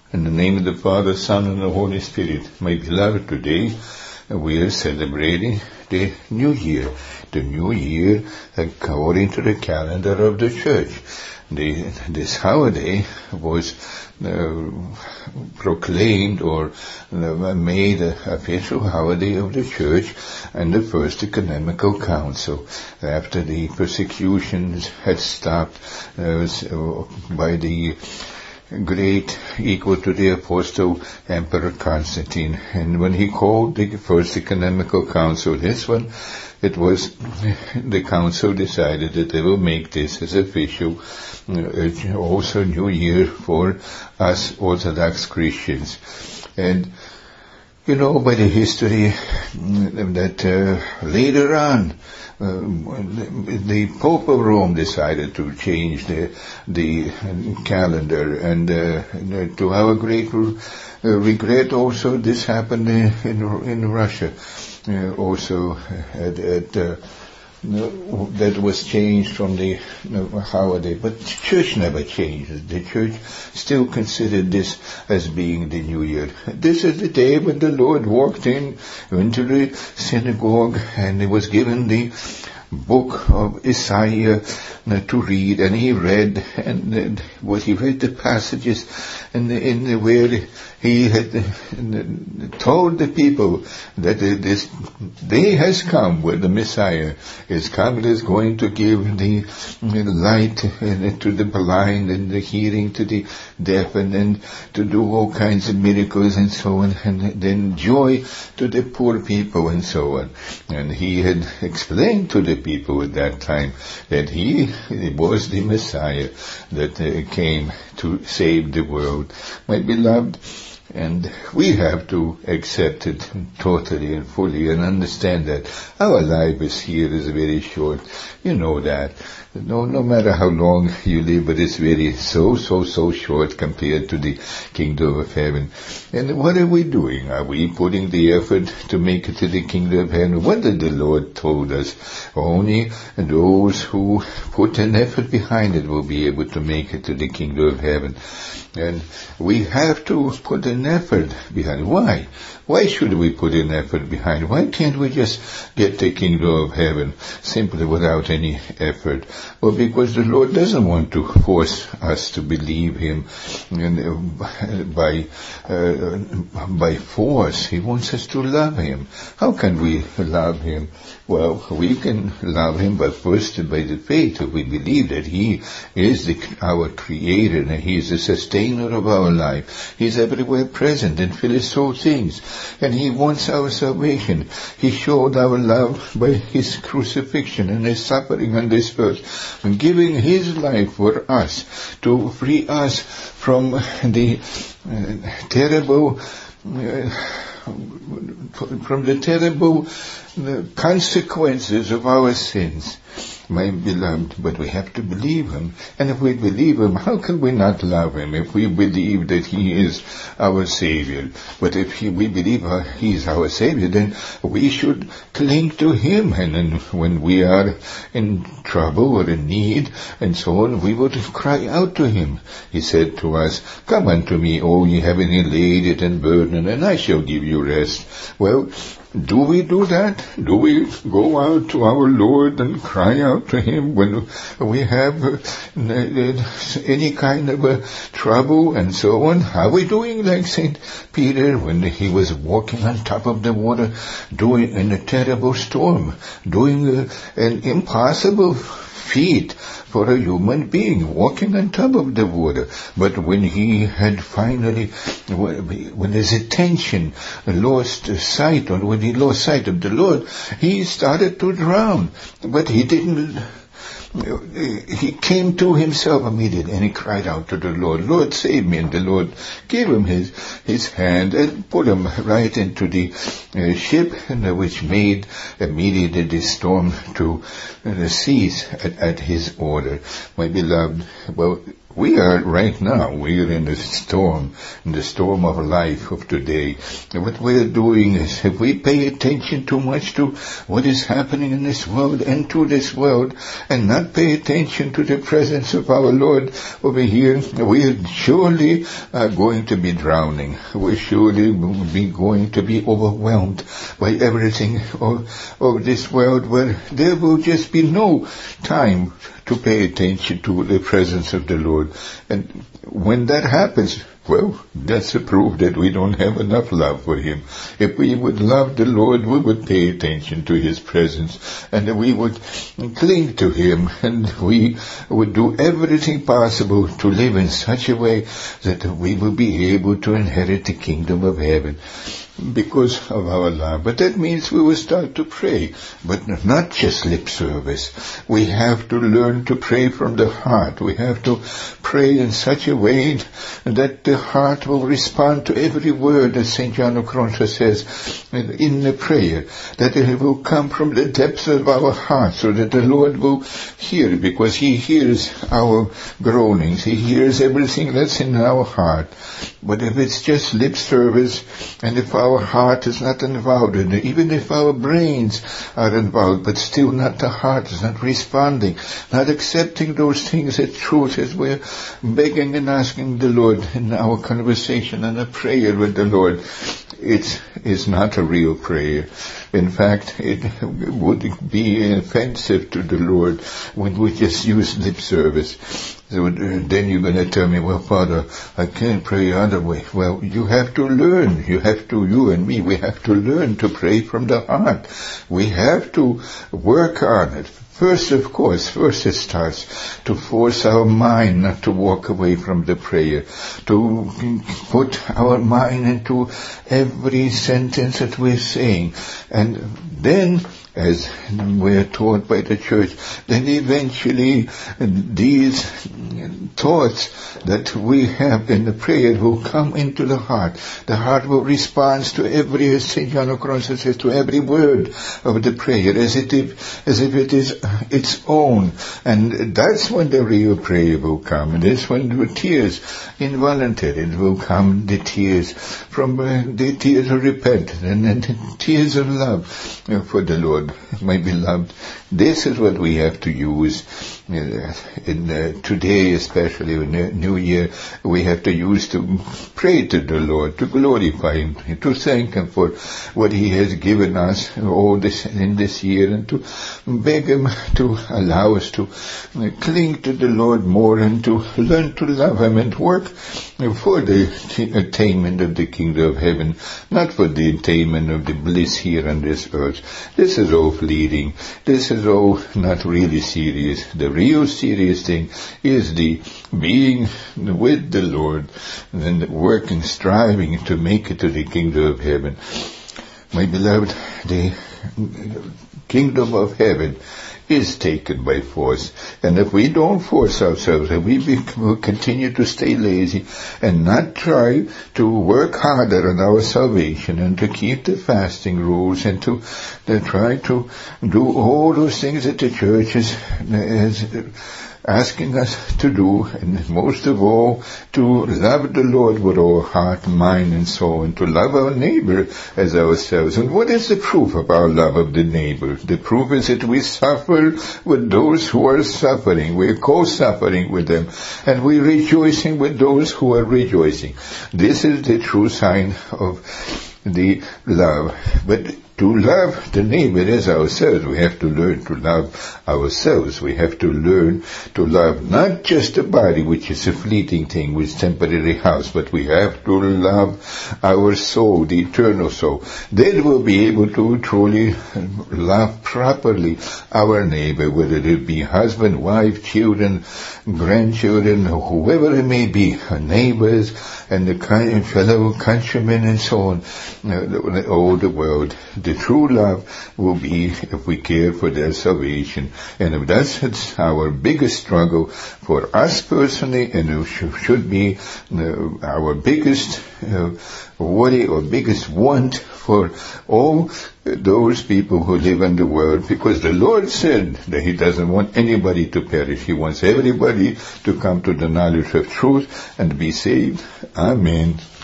In the name of the Father, Son, and the Holy Spirit. My beloved, today we are celebrating the New Year. The New Year according to the calendar of the Church. This holiday was proclaimed or made an official holiday of the Church and the First Ecumenical Council. After the persecutions had stopped by the great, equal to the Apostle Emperor Constantine. And when he called the First Ecumenical Council, it was the council decided that they will make this as official, also New Year for us Orthodox Christians. And by the history that later on, the Pope of Rome decided to change the calendar, and to our great regret, also this happened in Russia. Also, that was changed from the holiday, but the Church never changed. The Church still considered this as being the New Year. This is the day when the Lord walked into the synagogue, and he was given the book of Isaiah to read, and he read, the passages, and where he had told the people that this day has come where the Messiah is come, and is going to give the light to the blind and the hearing to the deaf, and to do all kinds of miracles and so on, and then joy to the poor people and so on. And he had explained to the people at that time that he was the Messiah that came to save the world. My beloved, and we have to accept it totally and fully and understand that our life here is very short. You know that. No matter how long you live, but it's very so short compared to the kingdom of heaven. And what are we doing? Are we putting the effort to make it to the kingdom of heaven? What did the Lord told us? Only those who put an effort behind it will be able to make it to the kingdom of heaven. And we have to put an effort behind. Why? Why should we put an effort behind? Why can't we just get the kingdom of heaven simply without any effort? Well, because the Lord doesn't want to force us to believe Him by force. He wants us to love Him. How can we love Him? Well, we can love Him, but first by the faith. We believe that He is our Creator, and He is the sustainer of our life. He is everywhere present and fills all things. And He wants our salvation. He showed our love by His crucifixion and His suffering on this earth, and giving His life for us to free us from the terrible consequences of our sins. My beloved, but we have to believe Him. And if we believe Him, how can we not love Him if we believe that He is our Savior? But if we believe He is our Savior, then we should cling to Him. And then when we are in trouble or in need and so on, we would cry out to Him. He said to us, "Come unto me, all ye heavy laden and burdened, and I shall give you rest." Well, do we do that? Do we go out to our Lord and cry out to Him when we have any kind of trouble and so on? Are we doing like St. Peter when he was walking on top of the water, doing in a terrible storm, doing an impossible feat for a human being, walking on top of the water? But when he had finally, when his attention lost sight, or when he lost sight of the Lord, he started to drown. But he didn't. He came to himself immediately, and he cried out to the Lord, "Lord, save me." And the Lord gave him his hand and put him right into the ship, which made immediately the storm to cease at his order. My beloved, well, We are right now, we are in the storm of life of today. What we are doing is, if we pay attention too much to what is happening in this world and to this world, and not pay attention to the presence of our Lord over here, we are surely going to be drowning. We surely will be going to be overwhelmed by everything of this world, where there will just be no time to pay attention to the presence of the Lord. And when that happens, well, that's a proof that we don't have enough love for Him. If we would love the Lord, we would pay attention to His presence, and we would cling to Him, and we would do everything possible to live in such a way that we will be able to inherit the kingdom of heaven because of our love. But that means we will start to pray, but not just lip service. We have to learn to pray from the heart. We have to pray in such a way that the heart will respond to every word that St. John of Cronsa says in the prayer, that it will come from the depths of our heart, so that the Lord will hear, because He hears our groanings. He hears everything that's in our heart. But if it's just lip service, and if our heart is not involved in it, even if our brains are involved, but still not the heart is not responding, not accepting those things as truth, as we're begging and asking the Lord in our conversation and a prayer with the Lord, it is not a real prayer. In fact, it would be offensive to the Lord when we just use lip service. So then you're going to tell me, well, Father, I can't pray other way. Well, you have to learn. You and me, we have to learn to pray from the heart. We have to work on it. First it starts to force our mind not to walk away from the prayer, to put our mind into every sentence that we're saying. And then, as we're taught by the church, then eventually these thoughts that we have in the prayer will come into the heart. The heart will respond to every, as St. John of Cronsa says, to every word of the prayer, as if it is its own. And that's when the real prayer will come. And that's when the tears, involuntary, it will come, the tears from the tears of repentance and the tears of love for the Lord. My beloved, this is what we have to use in today, especially in the New Year. We have to use to pray to the Lord, to glorify Him, to thank Him for what He has given us all this in this year, and to beg Him to allow us to cling to the Lord more and to learn to love Him and work for the attainment of the kingdom of heaven, not for the attainment of the bliss here on this earth. This is all fleeting. This is all not really serious. The real serious thing is the being with the Lord and working, striving to make it to the kingdom of heaven. My beloved, the kingdom of heaven is taken by force. And if we don't force ourselves, and we will continue to stay lazy and not try to work harder on our salvation and to keep the fasting rules and to try to do all those things that the church is asking us to do, and most of all, to love the Lord with our heart, mind, and soul, and to love our neighbor as ourselves. And what is the proof of our love of the neighbor? The proof is that we suffer with those who are suffering. We're co-suffering with them, and we're rejoicing with those who are rejoicing. This is the true sign of the love. But to love the neighbor as ourselves, we have to learn to love ourselves. We have to learn to love not just the body, which is a fleeting thing with temporary house, but we have to love our soul, the eternal soul. Then we'll be able to truly love properly our neighbor, whether it be husband, wife, children, grandchildren, whoever it may be, our neighbors and the fellow countrymen and so on. the world. The true love will be if we care for their salvation. And if that's our biggest struggle for us personally, and it should be our biggest worry or biggest want for all those people who live in the world, because the Lord said that He doesn't want anybody to perish. He wants everybody to come to the knowledge of truth and be saved. Amen.